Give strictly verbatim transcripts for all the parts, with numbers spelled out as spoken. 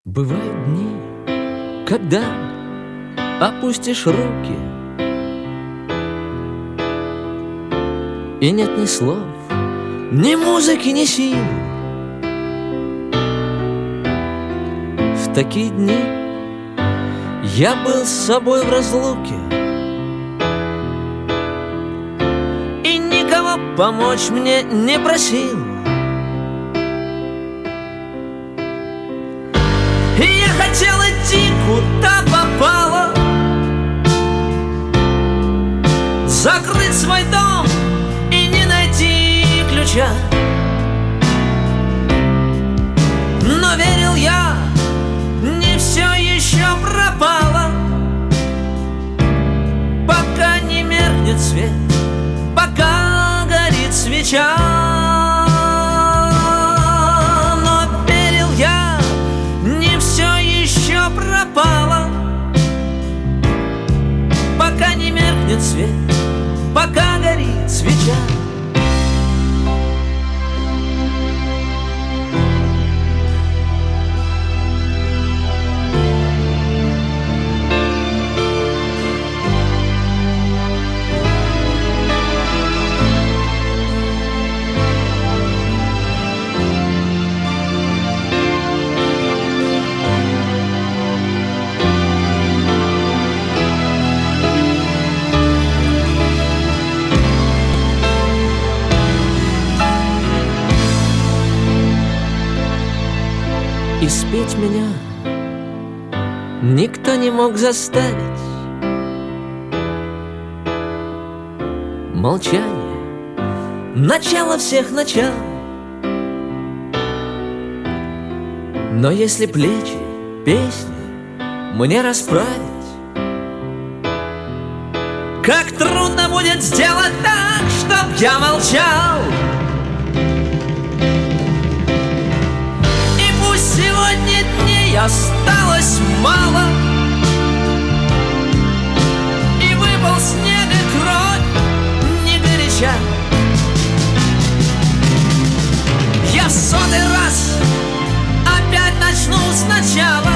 Бывают дни, когда опустишь руки, и нет ни слов, ни музыки, ни сил. В такие дни я был с собой в разлуке и никого помочь мне не просил. И я хотел идти, куда попало, закрыть свой дом и не найти ключа. Но верил я, не все еще пропало, пока не меркнет свет, пока горит свеча. Пропала, пока не меркнет свет, пока горит свеча. И спеть меня никто не мог заставить. Молчание — начало всех начал. Но если плечи песни мне расправить, как трудно будет сделать так, чтоб я молчал. Сегодня дней осталось мало, и выпал снег и кровь не горяча. Я в сотый раз опять начну сначала,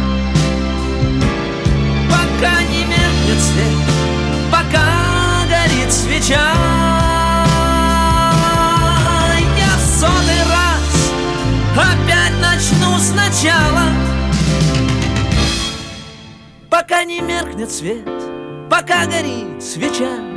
пока не меркнет свет, пока горит свеча. Я в сотый раз опять начну сначала, пока не меркнет свет, пока горит свеча.